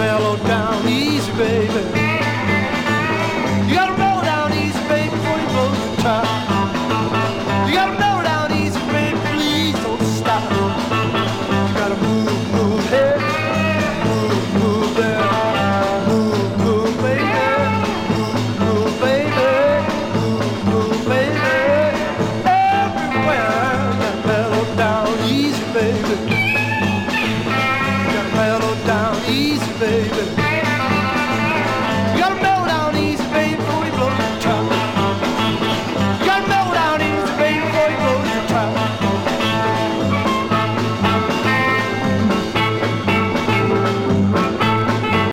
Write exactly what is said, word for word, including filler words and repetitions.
mellow down easy, baby. You gotta mellow down easy, baby, before you blow the top. You gotta mellow down easy, baby, please don't stop. You gotta move, move, hey, move, move there, move, move, baby, move, move, baby, move, move, baby, everywhere. You gotta mellow down easy, baby. You gotta mellow down easy, baby.